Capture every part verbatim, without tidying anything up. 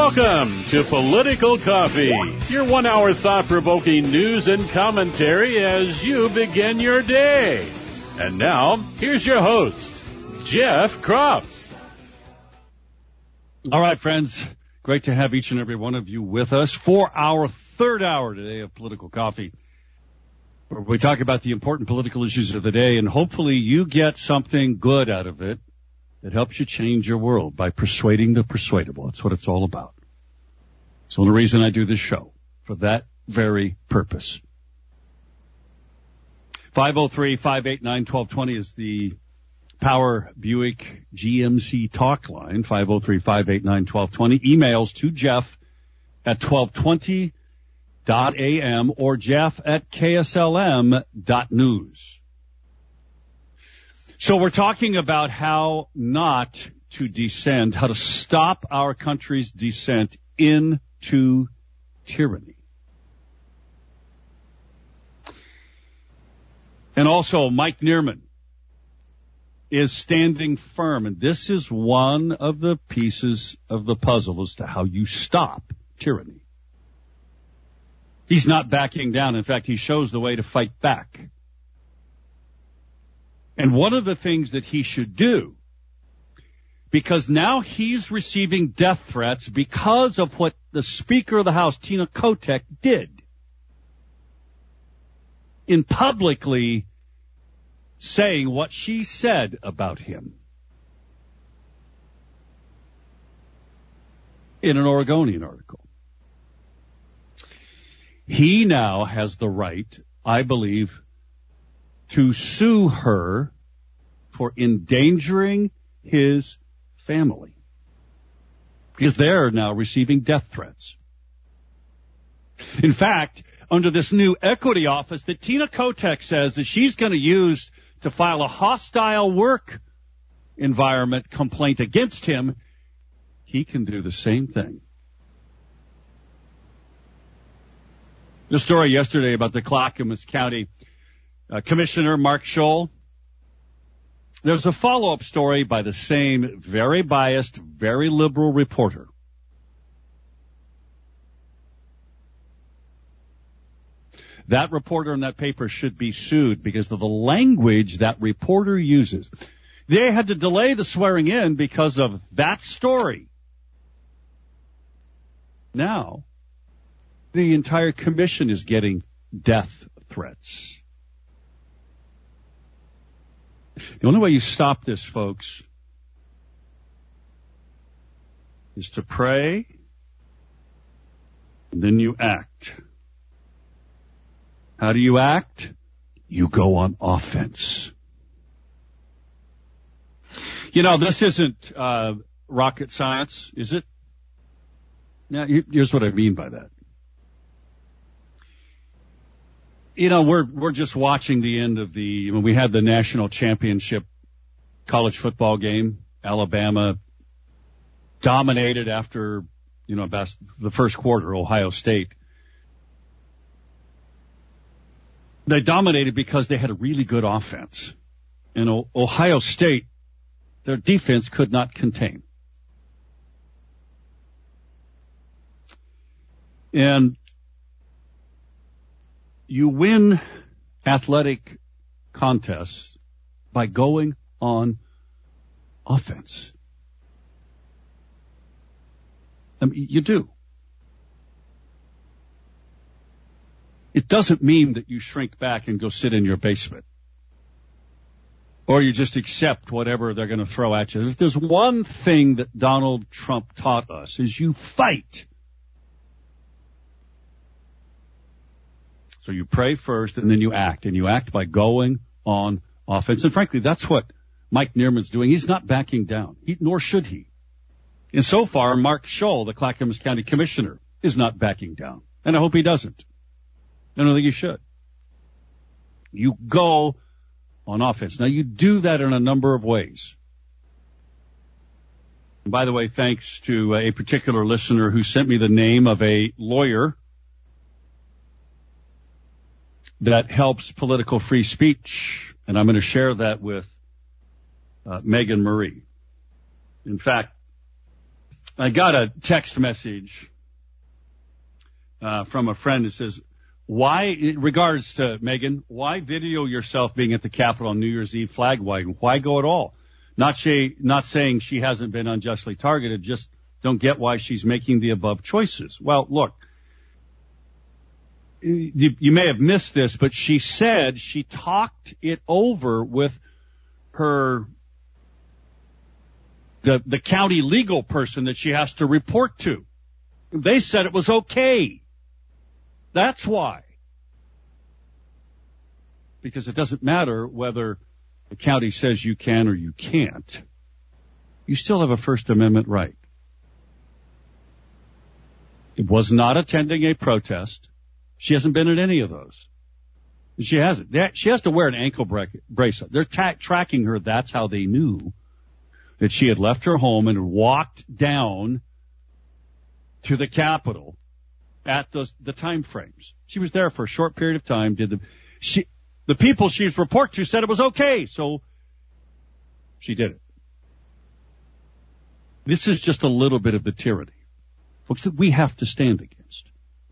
Welcome to Political Coffee, your one-hour thought-provoking news and commentary as you begin your day. And now, here's your host, Jeff Kropf. All right, friends. Great to have each and every one of you with us for our third hour today of Political Coffee, where we talk about the important political issues of the day, and hopefully you get something good out of it that helps you change your world by persuading the persuadable. That's what it's all about. It's the only reason I do this show, for that very purpose. five oh three, five eight nine, one two two zero is the Power Buick G M C talk line, five oh three, five eight nine, one two two zero. Emails to Jeff at twelve twenty dot a m or Jeff at K S L M dot news. So we're talking about how not to descend, how to stop our country's descent into tyranny. And also, Mike Neerman is standing firm, and this is one of the pieces of the puzzle as to how you stop tyranny. He's not backing down. In fact, he shows the way to fight back. And one of the things that he should do, because now he's receiving death threats because of what the Speaker of the House, Tina Kotek, did in publicly saying what she said about him in an Oregonian article. He now has the right, I believe, to sue her for endangering his family, because they're now receiving death threats. In fact, under this new equity office that Tina Kotek says that she's going to use to file a hostile work environment complaint against him, he can do the same thing. The story yesterday about the Clackamas County Uh, Commissioner Mark Scholl. There's a follow-up story by the same very biased, very liberal reporter. That reporter in that paper should be sued because of the language that reporter uses. They had to delay the swearing in because of that story. Now, the entire commission is getting death threats. The only way you stop this, folks, is to pray, and then you act. How do you act? You go on offense. You know, this isn't uh, rocket science, is it? Now, here's what I mean by that. You know, we're, we're just watching the end of the, when we had the national championship college football game. Alabama dominated after, you know, about the first quarter, Ohio State. They dominated because they had a really good offense. And o- Ohio State, their defense could not contain. And you win athletic contests by going on offense. I mean, you do. It doesn't mean that you shrink back and go sit in your basement, or you just accept whatever they're going to throw at you. If there's one thing that Donald Trump taught us, is you fight. So you pray first, and then you act, and you act by going on offense. And frankly, that's what Mike Neerman's doing. He's not backing down, he, nor should he. And so far, Mark Scholl, the Clackamas County Commissioner, is not backing down. And I hope he doesn't. I don't think he should. You go on offense. Now, you do that in a number of ways. And by the way, thanks to a particular listener who sent me the name of a lawyer that helps political free speech, and I'm going to share that with uh, Megan Marie. In fact, I got a text message uh, from a friend that says, why, in regards to Megan, why video yourself being at the Capitol on New Year's Eve flag waving? Why go at all? Not she, not saying she hasn't been unjustly targeted, just don't get why she's making the above choices. Well, look, you, you may have missed this, but she said she talked it over with her, the, the county legal person that she has to report to. They said it was okay. That's why. Because it doesn't matter whether the county says you can or you can't. You still have a First Amendment right. It was not attending a protest. She hasn't been at any of those. She hasn't. She has to wear an ankle bracelet. They're ta- tracking her. That's how they knew that she had left her home and walked down to the Capitol at the, the time frames. She was there for a short period of time. Did the, she, the people she's report to said it was okay, so she did it. This is just a little bit of the tyranny, folks, that we have to stand against.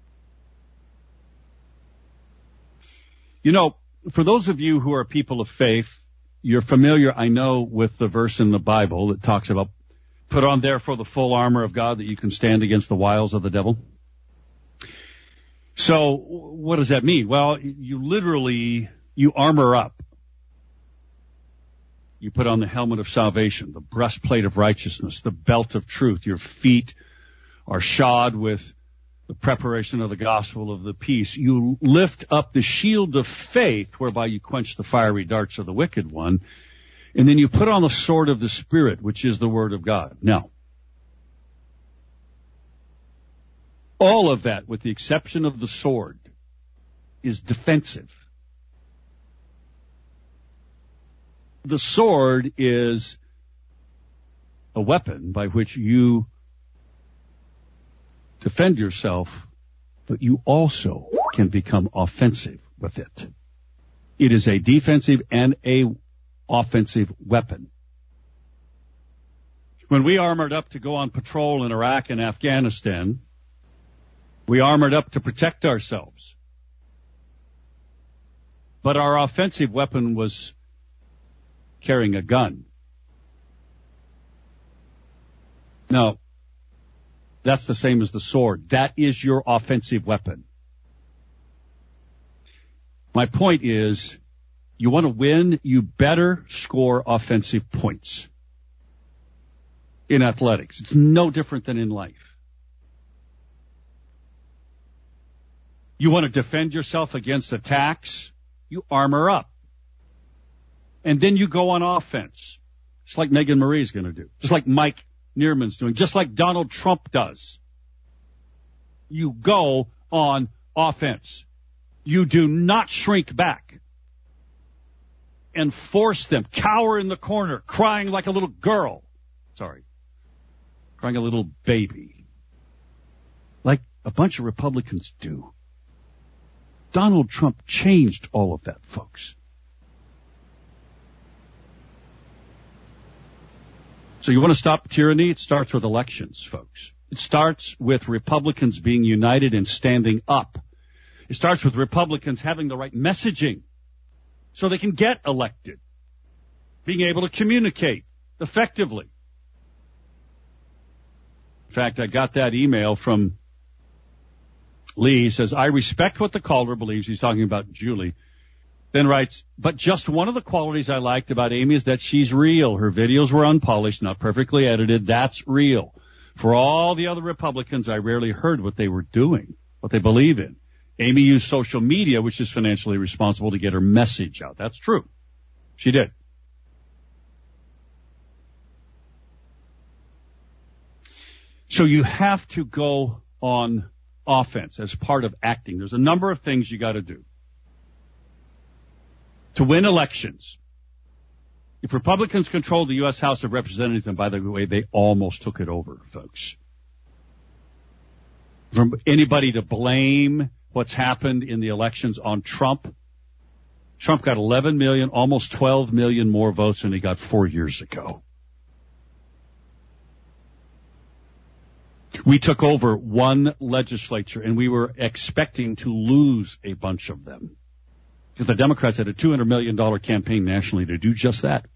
You know, for those of you who are people of faith, you're familiar, I know, with the verse in the Bible that talks about put on therefore the full armor of God that you can stand against the wiles of the devil. So what does that mean? Well, you literally, you armor up. You put on the helmet of salvation, the breastplate of righteousness, the belt of truth. Your feet are shod with the preparation of the gospel of the peace. You lift up the shield of faith, whereby you quench the fiery darts of the wicked one. And then you put on the sword of the Spirit, which is the word of God. Now, all of that, with the exception of the sword, is defensive. The sword is a weapon by which you defend yourself, but you also can become offensive with it. It is a defensive and a offensive weapon. When we armored up to go on patrol in Iraq and Afghanistan, we armored up to protect ourselves. But our offensive weapon was carrying a gun. Now, that's the same as the sword. That is your offensive weapon. My point is, you want to win, you better score offensive points. In athletics, it's no different than in life. You want to defend yourself against attacks, you armor up. And then you go on offense. Just like Megan Marie's going to do. Just like Mike Neerman's doing. Just like Donald Trump does. You go on offense. You do not shrink back and force them, cower in the corner, crying like a little girl. Sorry. Crying a little baby. Like a bunch of Republicans do. Donald Trump changed all of that, folks. So you want to stop tyranny? It starts with elections, folks. It starts with Republicans being united and standing up. It starts with Republicans having the right messaging so they can get elected, being able to communicate effectively. In fact, I got that email from Lee. He says, I respect what the caller believes. He's talking about Julie. Then writes, but just one of the qualities I liked about Amy is that she's real. Her videos were unpolished, not perfectly edited. That's real. For all the other Republicans, I rarely heard what they were doing, what they believe in. Amy used social media, which is financially responsible, to get her message out. That's true. She did. So you have to go on offense as part of acting. There's a number of things you got to do to win elections. If Republicans control the U S House of Representatives, and by the way, they almost took it over, folks. From anybody to blame what's happened in the elections on Trump, Trump got eleven million, almost twelve million more votes than he got four years ago. We took over one legislature, and we were expecting to lose a bunch of them because the Democrats had a two hundred million dollars campaign nationally to do just that.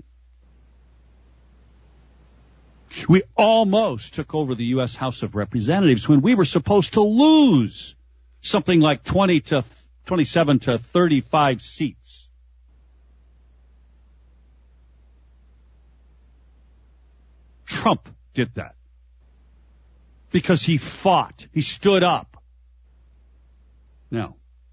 We almost took over the U S House of Representatives when we were supposed to lose something like twenty to twenty-seven to thirty-five seats. Trump did that because he fought. He stood up. Now,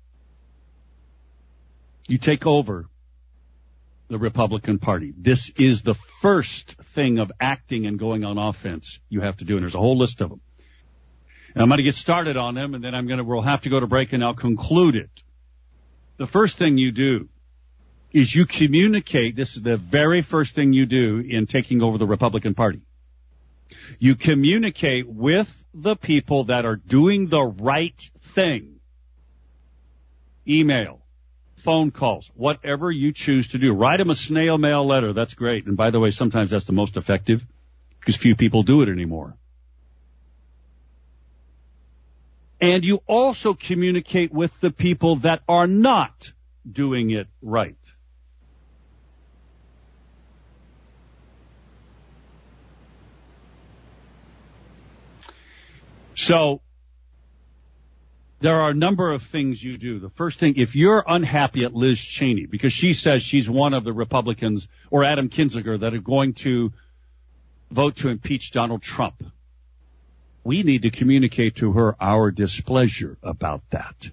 you take over the Republican Party. This is the first thing of acting and going on offense you have to do, and there's a whole list of them. And I'm going to get started on them, and then I'm going to, we'll have to go to break, and I'll conclude it. The first thing you do is you communicate. This is the very first thing you do in taking over the Republican Party. You communicate with the people that are doing the right thing. Email, phone calls, whatever you choose to do. Write them a snail mail letter. That's great. And by the way, sometimes that's the most effective because few people do it anymore. And you also communicate with the people that are not doing it right. So there are a number of things you do. The first thing, if you're unhappy at Liz Cheney because she says she's one of the Republicans or Adam Kinzinger that are going to vote to impeach Donald Trump, we need to communicate to her our displeasure about that.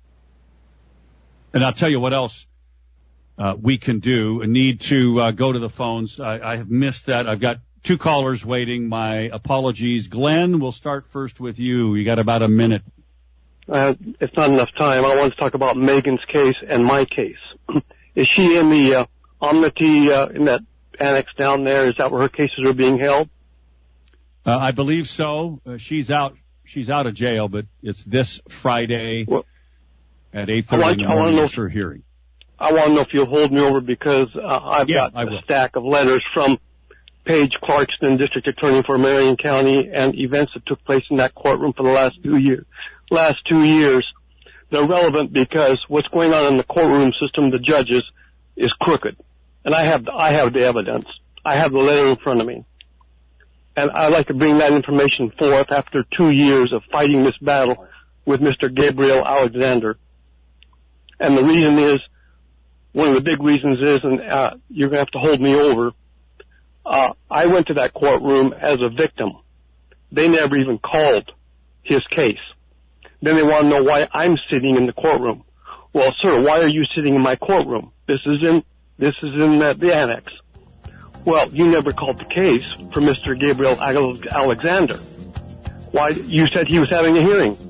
And I'll tell you what else uh, we can do. I need to uh, go to the phones. I, I have missed that. I've got two callers waiting. My apologies. Glenn, we'll start first with you. You got about a minute. Uh, it's not enough time. I want to talk about Megan's case and my case. Is she in the uh, Omnity, uh, in that annex down there? Is that where her cases are being held? Uh, I believe so. Uh, she's out. She's out of jail, but it's this Friday well, at eight thirty in the morning. It's her hearing. I want to know if you'll hold me over because uh, I've yeah, got a stack of letters from Paige Clarkston, District Attorney for Marion County, and events that took place in that courtroom for the last two years. Last two years, they're relevant because what's going on in the courtroom system, the judges, is crooked, and I have I have the evidence. I have the letter in front of me. And I'd like to bring that information forth after two years of fighting this battle with Mister Gabriel Alexander. And the reason is, one of the big reasons is, and uh, you're going to have to hold me over, uh, I went to that courtroom as a victim. They never even called his case. Then they want to know why I'm sitting in the courtroom. Well, sir, why are you sitting in my courtroom? This is in, this is in the, the annex. Well, you never called the case for Mister Gabriel Alexander. Why? You said he was having a hearing.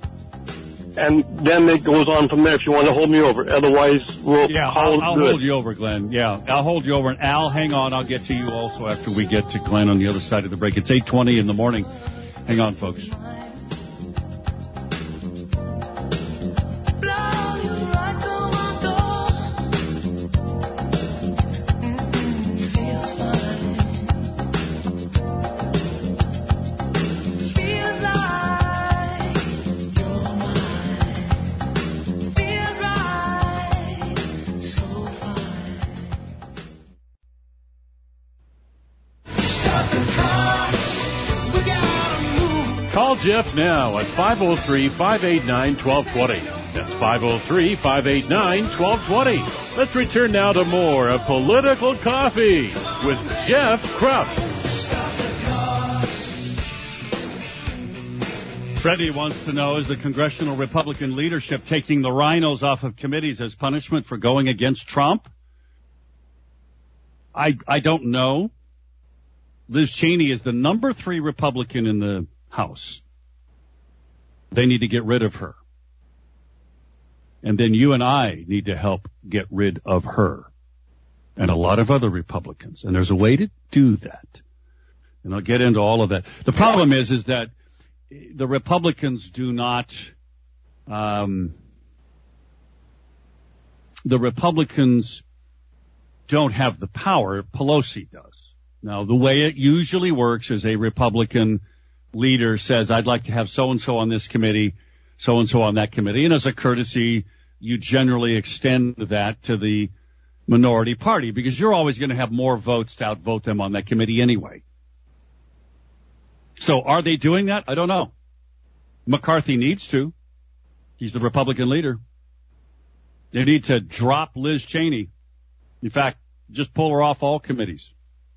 And then it goes on from there if you want to hold me over. Otherwise, we'll yeah, call I'll, I'll it good. hold you over, Glenn. Yeah, I'll hold you over. And Al, hang on. I'll get to you also after we get to Glenn on the other side of the break. It's eight twenty in the morning. Hang on, folks. Call Jeff now at five oh three, five eight nine, one two two zero. That's five oh three, five eight nine, one two two zero. Let's return now to more of Political Coffee with Jeff Krupp. Freddie wants to know, is the congressional Republican leadership taking the rhinos off of committees as punishment for going against Trump? I, I don't know. Liz Cheney is the number three Republican in the House. They need to get rid of her. And then you and I need to help get rid of her. And a lot of other Republicans. And there's a way to do that. And I'll get into all of that. The problem is, is that the Republicans do not, um, the Republicans don't have the power. Pelosi does. Now, the way it usually works is a Republican leader says, I'd like to have so-and-so on this committee, so-and-so on that committee. And as a courtesy, you generally extend that to the minority party because you're always going to have more votes to outvote them on that committee anyway. So are they doing that? I don't know. McCarthy needs to. He's the Republican leader. They need to drop Liz Cheney. In fact, just pull her off all committees.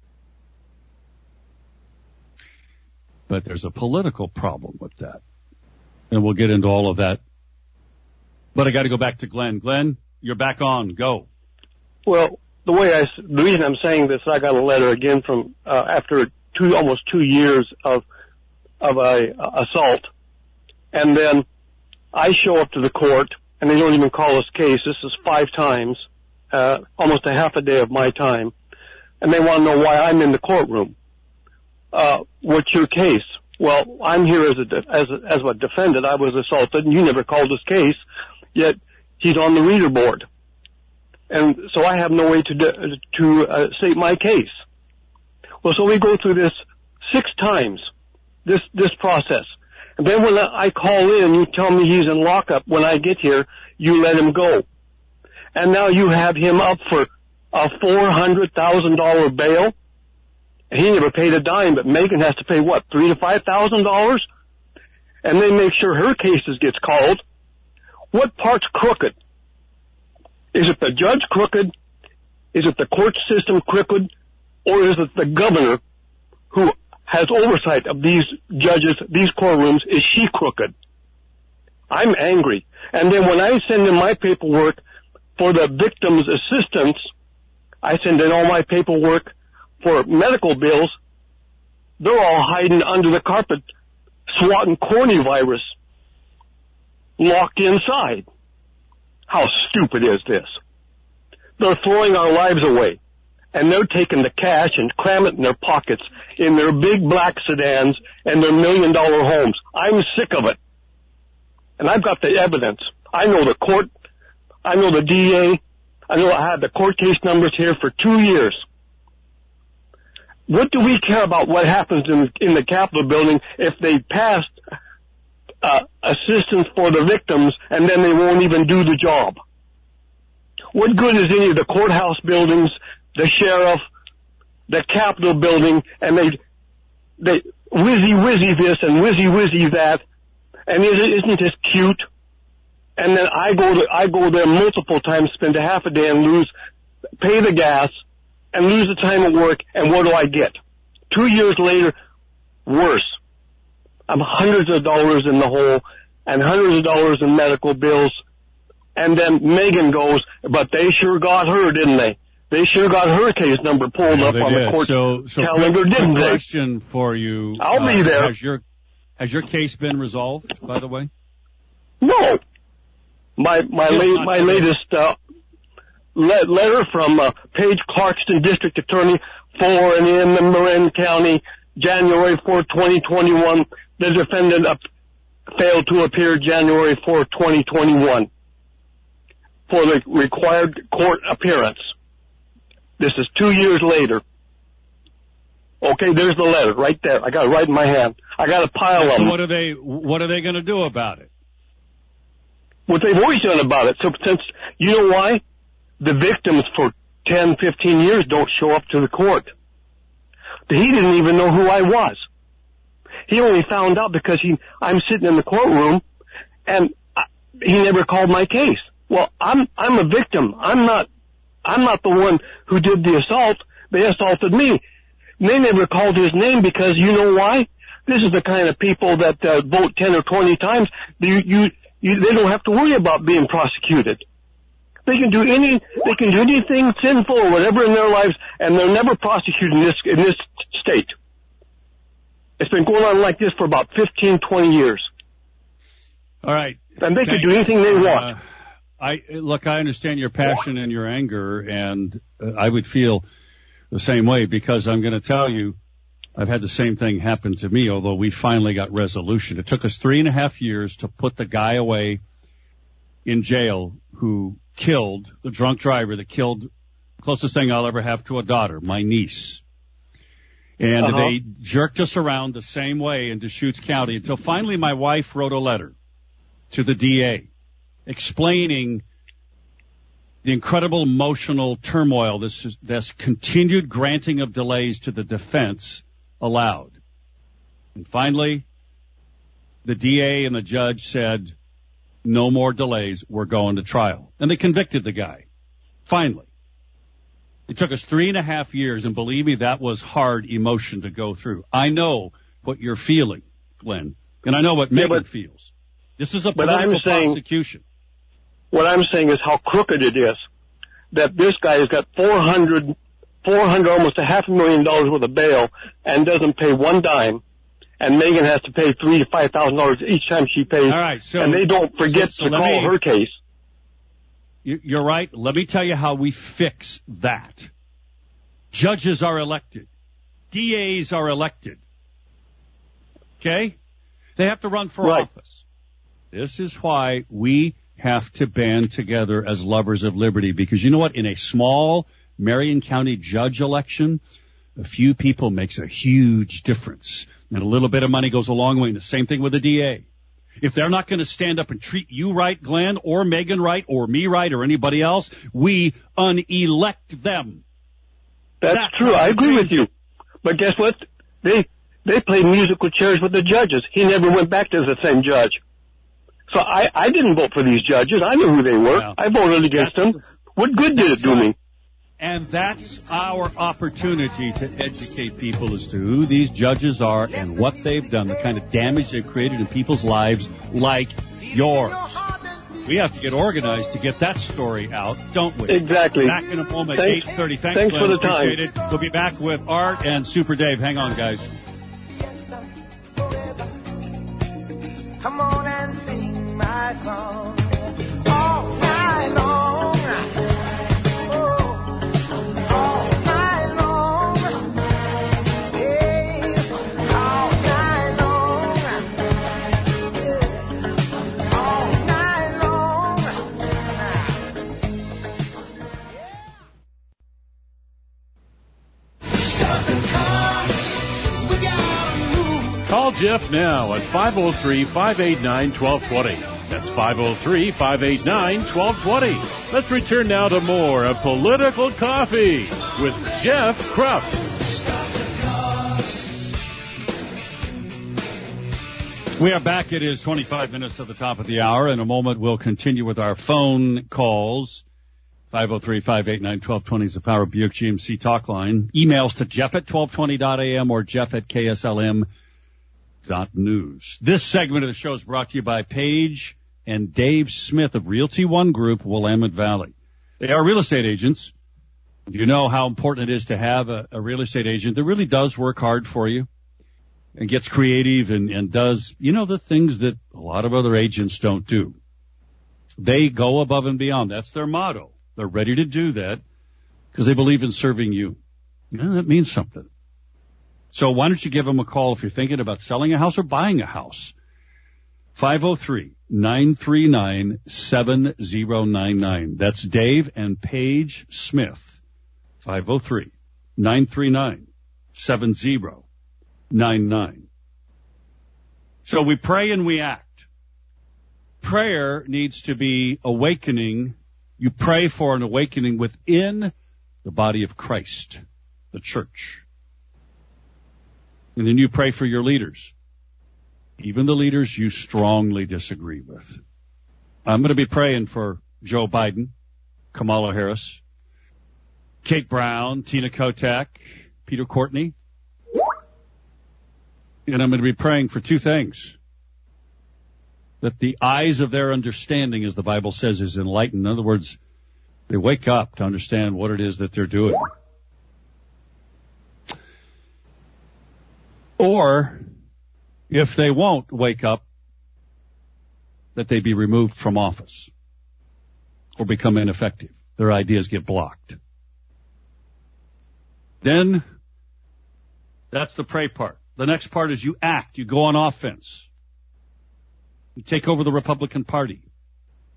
But there's a political problem with that. And we'll get into all of that. But I got to go back to Glenn. Glenn, you're back on. Go. Well, the way I, the reason I'm saying this, I got a letter again from, uh, after two, almost two years of, of a, uh, assault. And then I show up to the court and they don't even call us case. This is five times, uh, almost a half a day of my time. And they want to know why I'm in the courtroom. Uh, what's your case? Well, I'm here as a, de- as a, as a defendant. I was assaulted and you never called this case, yet he's on the reader board. And so I have no way to, de- to, uh, state my case. Well, so we go through this six times, this, this process. And then when I call in, you tell me he's in lockup. When I get here, you let him go. And now you have him up for a four hundred thousand dollars bail. He never paid a dime, but Megan has to pay what, three to five thousand dollars? And they make sure her cases gets called. What part's crooked? Is it the judge crooked? Is it the court system crooked? Or is it the governor who has oversight of these judges, these courtrooms? Is she crooked? I'm angry. And then when I send in my paperwork for the victim's assistance, I send in all my paperwork for medical bills, they're all hiding under the carpet, swatting corny virus, locked inside. How stupid is this? They're throwing our lives away, and they're taking the cash and cramming it in their pockets in their big black sedans and their million dollar homes. I'm sick of it. And I've got the evidence. I know the court, I know the D A, I know I had the court case numbers here for two years. What do we care about what happens in, in the Capitol building if they passed uh, assistance for the victims and then they won't even do the job? What good is any of the courthouse buildings, the sheriff, the Capitol building, and they they whizzy whizzy this and whizzy whizzy that, and isn't this cute? And then I go to I go there multiple times, spend a half a day, and lose, pay the gas, and lose the time at work, and what do I get? Two years later, worse. I'm hundreds of dollars in the hole, and hundreds of dollars in medical bills, and then Megan goes, but they sure got her, didn't they? They sure got her case number pulled yeah, up on did. the court so, so calendar, quick, didn't quick they? Question for you. I'll uh, be there. Has your, has your case been resolved, by the way? No. My, my, la- my latest, uh, le- letter from, uh, Paige Clarkston, District Attorney for and in Marin County, January fourth, twenty twenty-one. The defendant up, failed to appear January fourth, twenty twenty-one for the required court appearance. This is two years later. Okay, there's the letter right there. I got it right in my hand. I got a pile of So them. what are they, what are they going to do about it? What they've always done about it. So since, you know why? The victims for ten, fifteen years don't show up to the court. He didn't even know who I was. He only found out because he, I'm sitting in the courtroom and I, he never called my case. Well, I'm, I'm a victim. I'm not, I'm not the one who did the assault. They assaulted me. They never called his name because you know why? This is the kind of people that uh, vote ten or twenty times. You, you, you, they don't have to worry about being prosecuted. They can do any, they can do anything sinful or whatever in their lives, and they're never prosecuted in this, in this state. It's been going on like this for about fifteen, twenty years. All right. And they Thanks. can do anything they want. Uh, I, look, I understand your passion and your anger, and uh, I would feel the same way because I'm going to tell you, I've had the same thing happen to me, although we finally got resolution. It took us three and a half years to put the guy away in jail who killed the drunk driver that killed the closest thing I'll ever have to a daughter, my niece. And uh-huh. they jerked us around the same way in Deschutes County until finally my wife wrote a letter to the D A explaining the incredible emotional turmoil this, this continued granting of delays to the defense allowed. And finally, the D A and the judge said, no more delays, we're going to trial. And they convicted the guy. Finally. It took us three and a half years, and believe me, that was hard emotion to go through. I know what you're feeling, Glenn, and I know what yeah, Megan but, feels. This is a but political I'm saying, prosecution. What I'm saying is how crooked it is. That this guy has got four hundred, four hundred, almost a half a million dollars worth of bail and doesn't pay one dime. And Megan has to pay three to five thousand dollars each time she pays. All right, so, and they don't forget so, so to call me, her case. You're right. Let me tell you how we fix that. Judges are elected. D As are elected. Okay? They have to run for right. office. This is why we have to band together as lovers of liberty, because you know what? In a small Marion County judge election, a few people makes a huge difference. And a little bit of money goes a long way. And the same thing with the D A. If they're not going to stand up and treat you right, Glenn, or Megan right, or me right, or anybody else, we unelect them. That's, That's true. I agree with you. But guess what? They they played musical chairs with the judges. He never went back to the same judge. So I, I didn't vote for these judges. I knew who they were. Yeah. I voted against That's, them. What good did it do me? And that's our opportunity to educate people as to who these judges are and what they've done, the kind of damage they've created in people's lives like yours. We have to get organized to get that story out, don't we? Exactly. Back in a moment, thanks, eight thirty. Thanks, thanks Glenn. for the time. Appreciate it. We'll be back with Art and Super Dave. Hang on, guys. Come on and sing my song all night long. Call Jeff now at five oh three, five eight nine, one two two zero. That's five oh three, five eight nine, one two two zero. Let's return now to more of Political Coffee with Jeff Krupp. We are back. It is twenty-five minutes to the top of the hour. In a moment, we'll continue with our phone calls. five oh three, five eight nine, one two two zero is the Power Buick G M C talk line. Emails to Jeff at twelve twenty dot a m or Jeff at K S L M dot news. This segment of the show is brought to you by Paige and Dave Smith of Realty One Group, Willamette Valley. They are real estate agents. You know how important it is to have a, a real estate agent that really does work hard for you and gets creative and, and does, you know, the things that a lot of other agents don't do. They go above and beyond. That's their motto. They're ready to do that because they believe in serving you. You know, that means something. So why don't you give them a call if you're thinking about selling a house or buying a house? five oh three, nine three nine, seven oh nine nine. That's Dave and Paige Smith. five oh three, nine three nine, seven oh nine nine. So we pray and we act. Prayer needs to be awakening. You pray for an awakening within the body of Christ, the church. And then you pray for your leaders, even the leaders you strongly disagree with. I'm going to be praying for Joe Biden, Kamala Harris, Kate Brown, Tina Kotek, Peter Courtney. And I'm going to be praying for two things. That the eyes of their understanding, as the Bible says, is enlightened. In other words, they wake up to understand what it is that they're doing. Or, if they won't wake up, that they be removed from office or become ineffective. Their ideas get blocked. Then, that's the pray part. The next part is you act. You go on offense. You take over the Republican Party.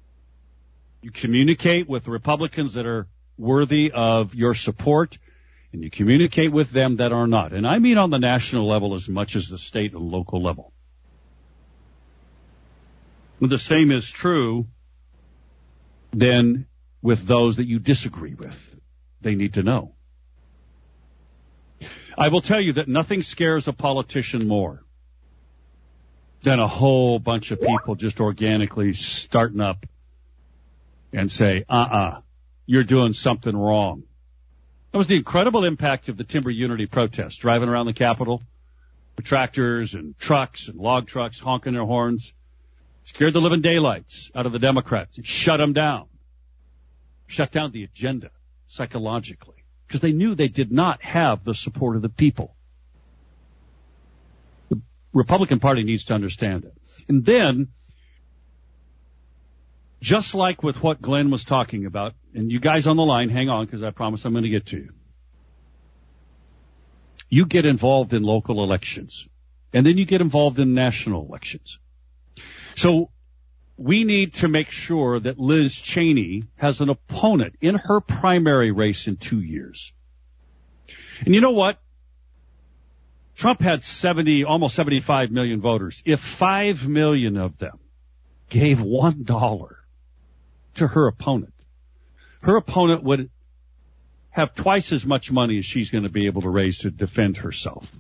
You communicate with the Republicans that are worthy of your support, and you communicate with them that are not. And I mean on the national level as much as the state and local level. The same is true then with those that you disagree with. They need to know. I will tell you that nothing scares a politician more than a whole bunch of people just organically starting up and say, uh-uh, you're doing something wrong. That was the incredible impact of the Timber Unity protest, driving around the Capitol with tractors and trucks and log trucks honking their horns. Scared the living daylights out of the Democrats and shut them down. Shut down the agenda psychologically because they knew they did not have the support of the people. The Republican Party needs to understand it. And then, just like with what Glenn was talking about, and you guys on the line, hang on because I promise I'm going to get to you. You get involved in local elections, and then you get involved in national elections. So we need to make sure that Liz Cheney has an opponent in her primary race in two years. And you know what? Trump had seventy, almost seventy-five million voters. If five million of them gave one dollar to her opponent, her opponent would have twice as much money as she's going to be able to raise to defend herself.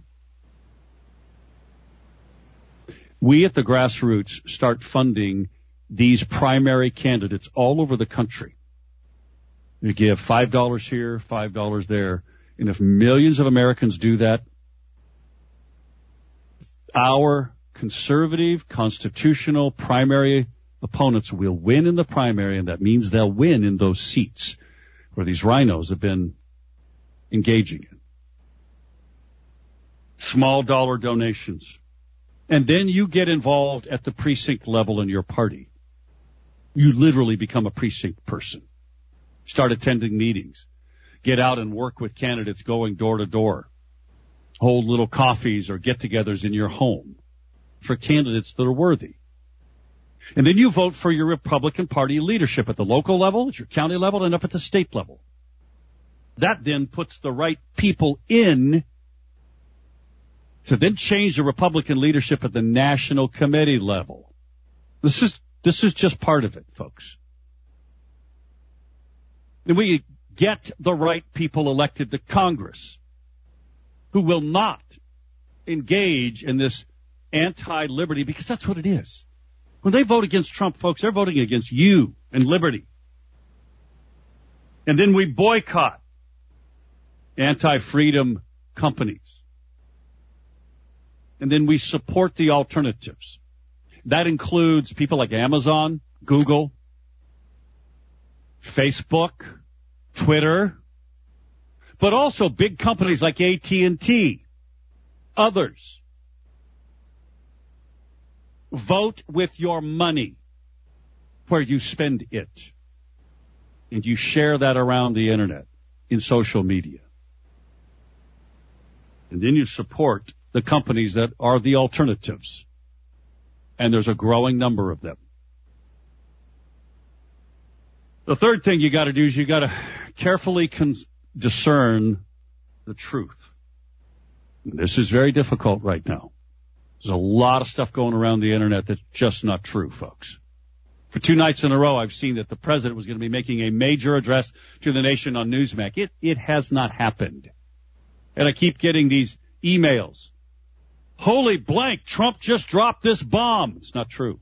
We at the grassroots start funding these primary candidates all over the country. We give five dollars here, five dollars there. And if millions of Americans do that, our conservative, constitutional primary opponents will win in the primary, and that means they'll win in those seats where these rhinos have been engaging in. Small dollar donations. And then you get involved at the precinct level in your party. You literally become a precinct person. Start attending meetings. Get out and work with candidates going door to door. Hold little coffees or get-togethers in your home for candidates that are worthy. And then you vote for your Republican Party leadership at the local level, at your county level, and up at the state level. That then puts the right people in to then change the Republican leadership at the national committee level. This is, this is just part of it, folks. And we get the right people elected to Congress who will not engage in this anti-liberty, because that's what it is. When they vote against Trump, folks, they're voting against you and liberty. And then we boycott anti-freedom companies. And then we support the alternatives. That includes people like Amazon, Google, Facebook, Twitter, but also big companies like A T and T, others. Vote with your money where you spend it. And you share that around the internet, in social media. And then you support the companies that are the alternatives. And there's a growing number of them. The third thing you got to do is you got to carefully con- discern the truth. And this is very difficult right now. There's a lot of stuff going around the internet that's just not true, folks. For two nights in a row, I've seen that the president was going to be making a major address to the nation on Newsmax. It, it has not happened. And I keep getting these emails. Holy blank, Trump just dropped this bomb. It's not true.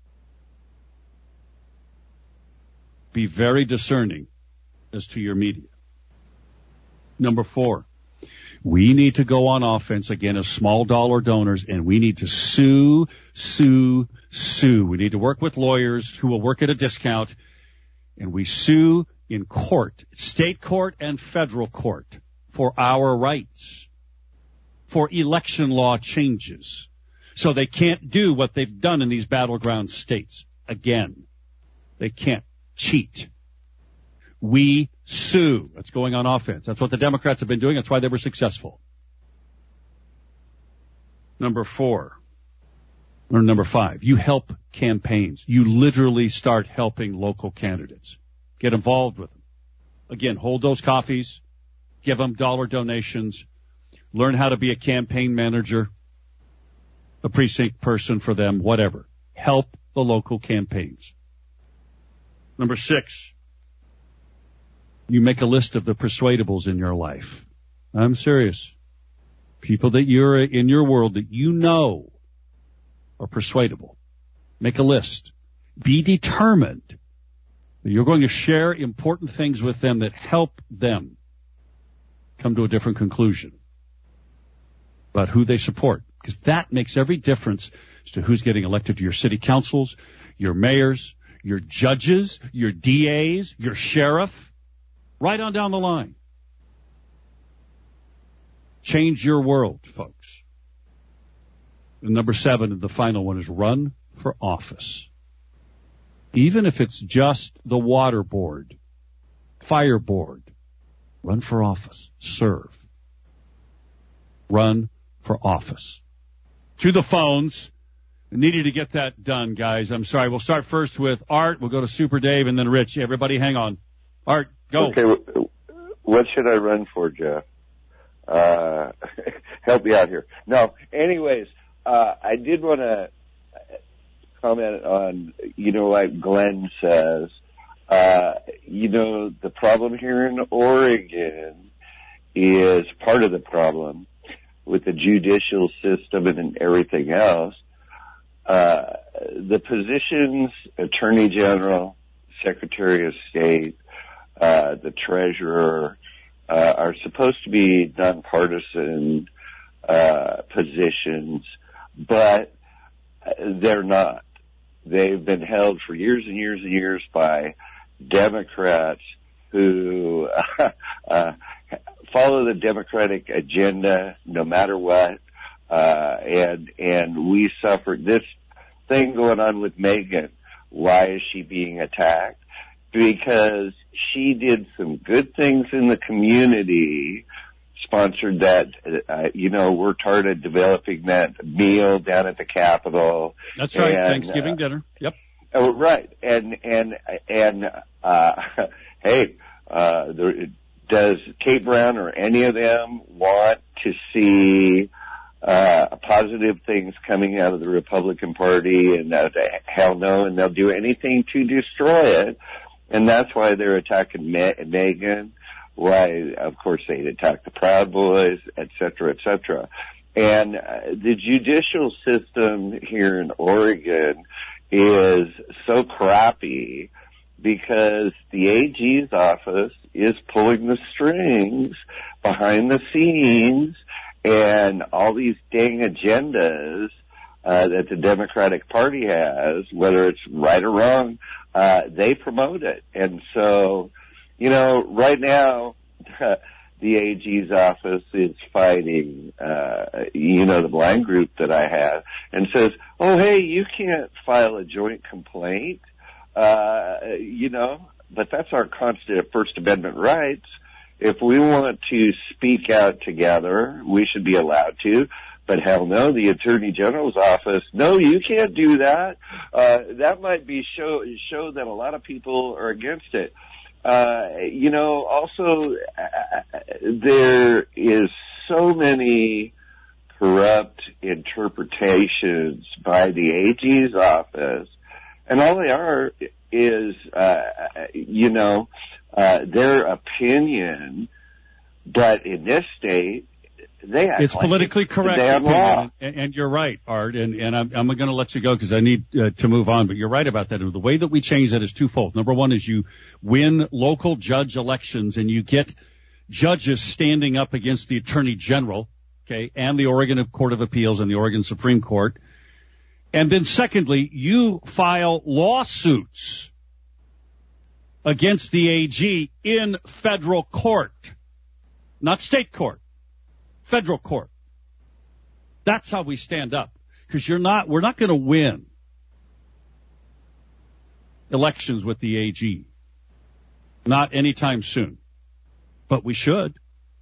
Be very discerning as to your media. Number four, we need to go on offense again as small dollar donors, and we need to sue, sue, sue. We need to work with lawyers who will work at a discount, and we sue in court, state court and federal court, for our rights, for election law changes, so they can't do what they've done in these battleground states again. They can't cheat. We sue. That's going on offense. That's what the Democrats have been doing. That's why they were successful. Number four, or number five, you help campaigns. You literally start helping local candidates. Get involved with them. Again, hold those coffees. give them dollar donations, learn how to be a campaign manager, a precinct person for them, whatever. Help the local campaigns. Number six, you make a list of the persuadables in your life. I'm serious. People that you're in your world that you know are persuadable. Make a list. Be determined that you're going to share important things with them that help them come to a different conclusion about who they support. Because that makes every difference as to who's getting elected to your city councils, your mayors, your judges, your D As, your sheriff, right on down the line. Change your world, folks. And number seven, and the final one, is run for office. Even if it's just the water board, fire board, run for office. Serve. Run for office. To the phones. Needed to get that done, guys. I'm sorry. We'll start first with Art. We'll go to Super Dave and then Rich. Everybody hang on. Art, go. Okay. What should I run for, Jeff? Uh, help me out here. No, anyways, uh, I did want to comment on, you know, like Glenn says, uh, you know, the problem here in Oregon is part of the problem with the judicial system and everything else. Uh, the positions, Attorney General, Secretary of State, uh, the Treasurer, uh, are supposed to be nonpartisan, uh, positions, but they're not. They've been held for years and years and years by Democrats who, uh, uh follow the Democratic agenda no matter what. Uh, and, and we suffered this thing going on with Megan. Why is she being attacked? Because she did some good things in the community, sponsored that, uh, you know, worked hard at developing that meal down at the Capitol. That's right. And, Thanksgiving uh, dinner. Yep. Oh, right. And, and, and, uh, hey, uh, there, does Kate Brown or any of them want to see Uh, positive things coming out of the Republican Party? And uh, hell no, and they'll do anything to destroy it. And that's why they're attacking Me- Megan. Why, of course, they'd attack the Proud Boys, et cetera, et cetera. And uh, the judicial system here in Oregon is so crappy because the A G's office is pulling the strings behind the scenes. And all these dang agendas uh, that the Democratic Party has, whether it's right or wrong, uh, they promote it. And so, you know, right now, the A G's office is fighting, uh, you know, the blind group that I have, and says, oh, hey, you can't file a joint complaint, uh, you know, but that's our constant First Amendment rights. If we want to speak out together, we should be allowed to. But hell no, the Attorney General's office, no, you can't do that. Uh, that might be show, show that a lot of people are against it. Uh, you know, also, uh, there is so many corrupt interpretations by the A G's office, and all they are is, uh, you know, Uh, their opinion, but in this state, they act it's like politically it's correct damn opinion, law. and, and you're right, Art, and, and I'm, I'm going to let you go because I need uh, to move on, but you're right about that. The way that we change that is twofold. Number one is you win local judge elections and you get judges standing up against the Attorney General, okay, and the Oregon Court of Appeals and the Oregon Supreme Court. And then secondly, you file lawsuits against the A G in federal court, not state court, federal court. That's how we stand up, because you're not, we're not going to win elections with the A G, not anytime soon, but we should.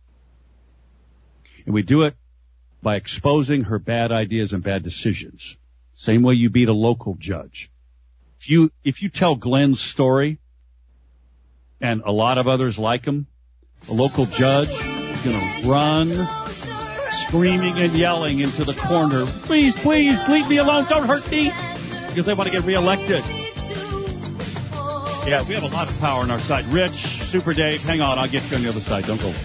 And we do it by exposing her bad ideas and bad decisions. Same way you beat a local judge. If you, if you tell Glenn's story, and a lot of others like him, a local judge going to run, screaming and yelling into the corner. Please, please, leave me alone. Don't hurt me. Because they want to get reelected. Yeah, we have a lot of power on our side. Rich, Super Dave, hang on. I'll get you on the other side. Don't go.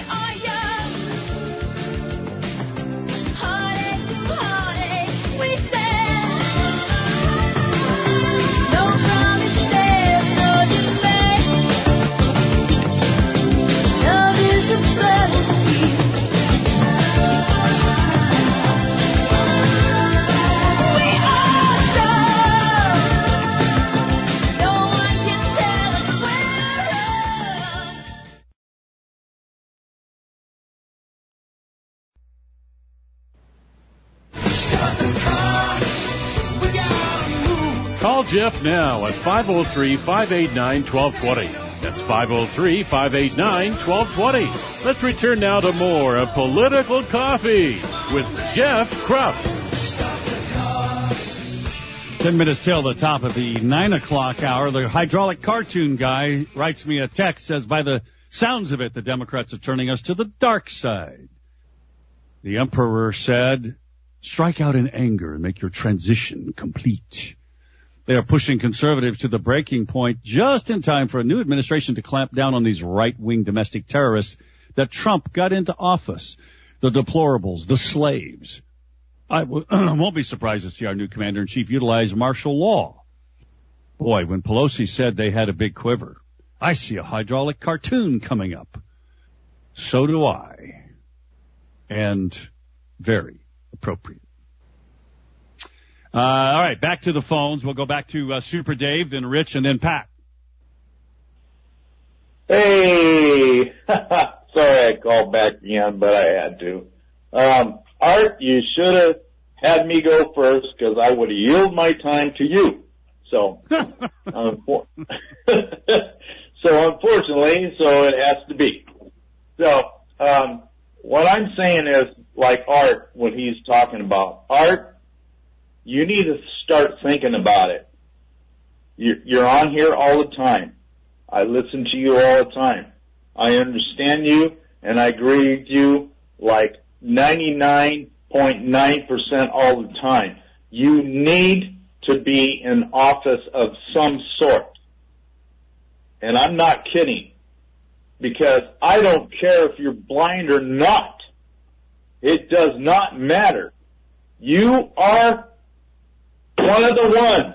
Call Jeff now at five oh three, five eight nine, one two two zero. That's five oh three, five eight nine, one two two zero. Let's return now to more of Political Coffee with Jeff Krupp. Ten minutes till the top of the nine o'clock hour. The hydraulic cartoon guy writes me a text, says, by the sounds of it, the Democrats are turning us to the dark side. The emperor said, strike out in anger and make your transition complete. They are pushing conservatives to the breaking point just in time for a new administration to clamp down on these right-wing domestic terrorists that Trump got into office. The deplorables, the slaves. I w- won't be surprised to see our new commander-in-chief utilize martial law. Boy, when Pelosi said they had a big quiver, I see a hydraulic cartoon coming up. So do I. And very appropriate. Uh, all right, back to the phones. We'll go back to uh, Super Dave, then Rich, and then Pat. Hey, sorry I called back again, but I had to. Um, Art, you should have had me go first because I would have yielded my time to you. So, unfor- so unfortunately, so it has to be. So, um, what I'm saying is, like Art, what he's talking about, Art, you need to start thinking about it. You're on here all the time. I listen to you all the time. I understand you, and I agree with you like ninety-nine point nine percent all the time. You need to be in office of some sort. And I'm not kidding, because I don't care if you're blind or not. It does not matter. You are one of the ones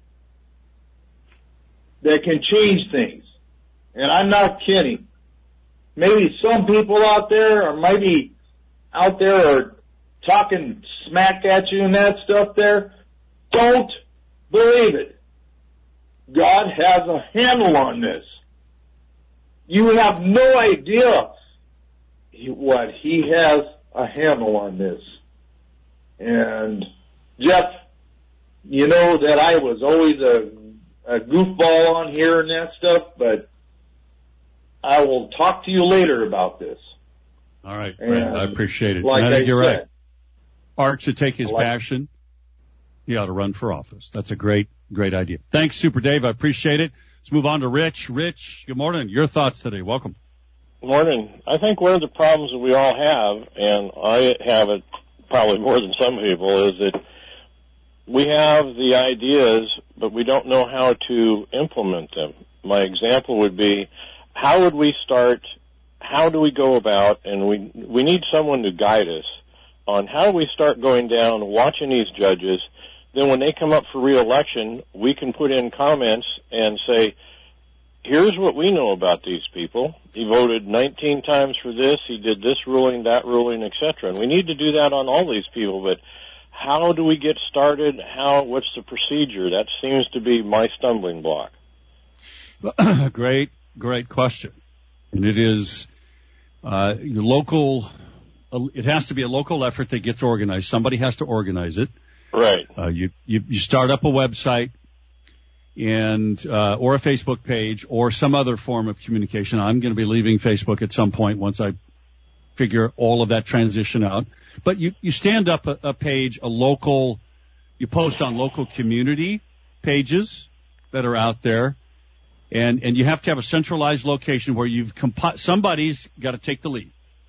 that can change things. And I'm not kidding. Maybe some people out there or maybe out there are talking smack at you and that stuff there. Don't believe it. God has a handle on this. You have no idea what he has a handle on this. And Jeff, you know that I was always a, a goofball on here and that stuff, but I will talk to you later about this. All right, and I appreciate it. Like I think I you're said, right. Art should take his like, passion. He ought to run for office. That's a great, great idea. Thanks, Super Dave. I appreciate it. Let's move on to Rich. Rich, good morning. Your thoughts today. Welcome. Good morning. I think one of the problems that we all have, and I have it probably more than some people, is that we have the ideas, but we don't know how to implement them. My example would be, how would we start, how do we go about, and we we need someone to guide us on how we start going down, watching these judges. Then when they come up for re-election, we can put in comments and say, here's what we know about these people. He voted nineteen times for this, he did this ruling, that ruling, et cetera. And we need to do that on all these people, but how do we get started? How, what's the procedure? That seems to be my stumbling block. Great, great question. And it is, uh, your local, it has to be a local effort that gets organized. Somebody has to organize it. Right. Uh, you, you, you start up a website and, uh, or a Facebook page or some other form of communication. I'm going to be leaving Facebook at some point once I figure all of that transition out. But you, you stand up a, a page, a local, you post on local community pages that are out there. And, and you have to have a centralized location where you've compi- somebody's got to take the lead.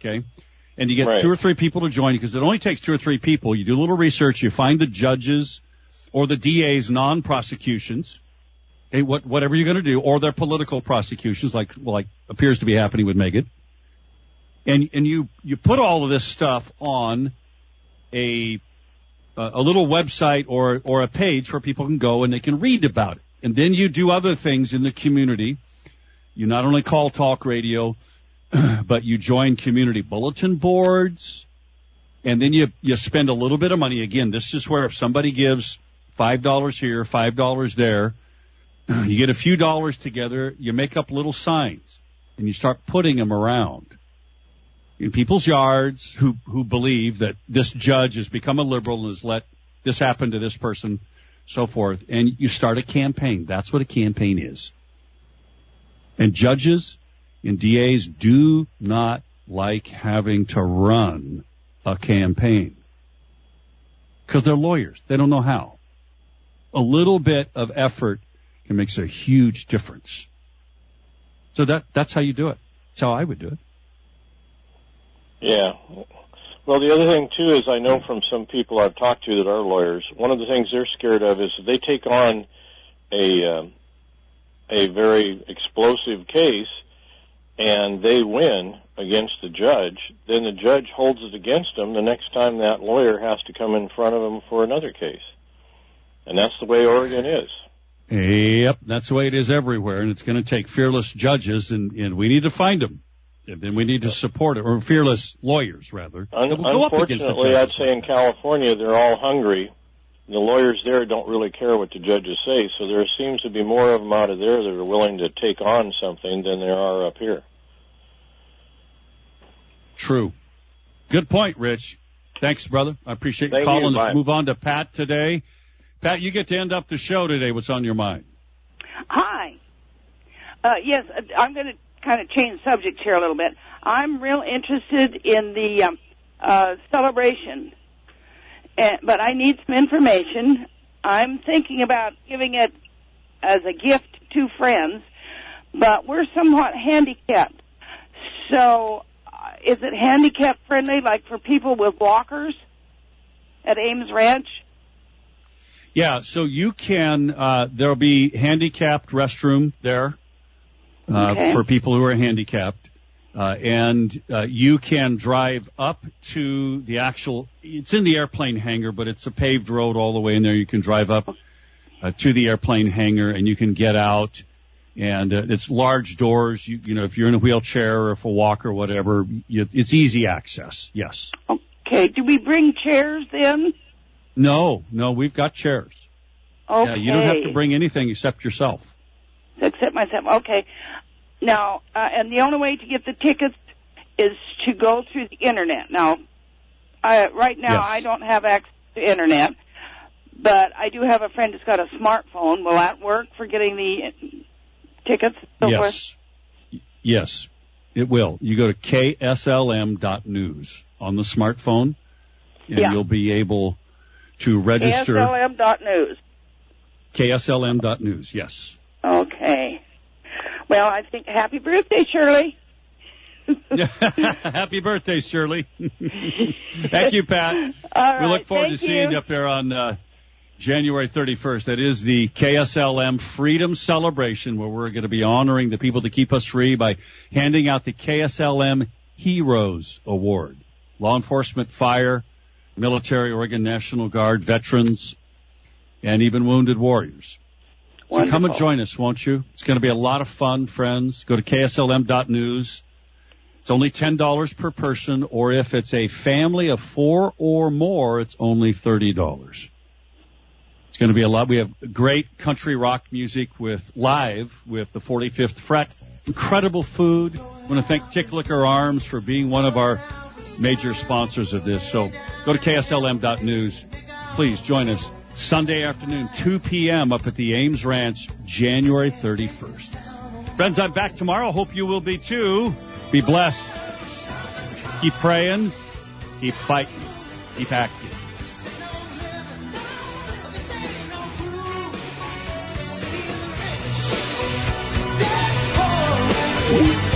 Okay. And you get Right. two or three people to join you because it only takes two or three people. You do a little research. You find the judges or the D A's non-prosecutions. Okay, what, whatever you're going to do, or their political prosecutions, like like appears to be happening with Megan. And and you you put all of this stuff on a a little website or or a page where people can go and they can read about it. And then you do other things in the community. You not only call talk radio, but you join community bulletin boards, and then you you spend a little bit of money. Again, this is where if somebody gives five dollars here, five dollars there, you get a few dollars together, you make up little signs, and you start putting them around in people's yards who, who believe that this judge has become a liberal and has let this happen to this person, so forth. And you start a campaign. That's what a campaign is. And judges and D A's do not like having to run a campaign because they're lawyers. They don't know how. A little bit of effort can make a huge difference. So that that's how you do it. That's how I would do it. Yeah. Well, the other thing, too, is I know from some people I've talked to that are lawyers, one of the things they're scared of is if they take on a, uh, a very explosive case and they win against the judge, then the judge holds it against them the next time that lawyer has to come in front of them for another case. And that's the way Oregon is. Yep, that's the way it is everywhere, and it's going to take fearless judges, and, and we need to find them. And then we need to support it, or fearless lawyers, rather. Un- We'll unfortunately, I'd say in California, they're all hungry. The lawyers there don't really care what the judges say, so there seems to be more of them out of there that are willing to take on something than there are up here. True. Good point, Rich. Thanks, brother. I appreciate you Thank calling. you. Let's Bye. move on to Pat today. Pat, you get to end up the show today. What's on your mind? Hi. Uh, yes, I'm going to kind of change subjects here a little bit. I'm real interested in the um, uh, celebration, and, but I need some information. I'm thinking about giving it as a gift to friends, but we're somewhat handicapped. So uh, is it handicap friendly, like for people with walkers at Ames Ranch? Yeah, so you can, uh, there'll be handicapped restroom there, uh, Okay. for people who are handicapped. Uh, and, uh, you can drive up to the actual, it's in the airplane hangar, but it's a paved road all the way in there. You can drive up, uh, to the airplane hangar and you can get out. And, uh, it's large doors. You, you know, if you're in a wheelchair or if a walker or whatever, you, it's easy access. Yes. Okay, do we bring chairs then? No, no, we've got chairs. Okay. Yeah, you don't have to bring anything except yourself. Except myself. Okay. Now, uh, and the only way to get the tickets is to go through the internet. Now, I, right now Yes. I don't have access to internet, but I do have a friend who's got a smartphone. Will that work for getting the tickets? So Yes. forth? Y- Yes, it will. You go to K S L M dot news on the smartphone, and Yeah. you'll be able to register. K S L M dot news. K S L M dot news, yes. Okay. Well, I think happy birthday, Shirley. Happy birthday, Shirley. Thank you, Pat. All we right, look forward thank to seeing you. you up there on uh, January thirty-first. That is the K S L M Freedom Celebration, where we're going to be honoring the people that keep us free by handing out the K S L M Heroes Award. Law enforcement, fire, military, Oregon National Guard, veterans, and even wounded warriors. So Wonderful. come and join us, won't you? It's going to be a lot of fun, friends. Go to K S L M dot news. It's only ten dollars per person, or if it's a family of four or more, it's only thirty dollars. It's going to be a lot. We have great country rock music with live with the forty-fifth Fret. Incredible food. I want to thank Tick Liquor Arms for being one of our major sponsors of this. So go to K S L M dot news. Please join us Sunday afternoon, two p.m. up at the Ames Ranch, January thirty-first. Friends, I'm back tomorrow. Hope you will be too. Be blessed. Keep praying. Keep fighting. Keep acting. Oh.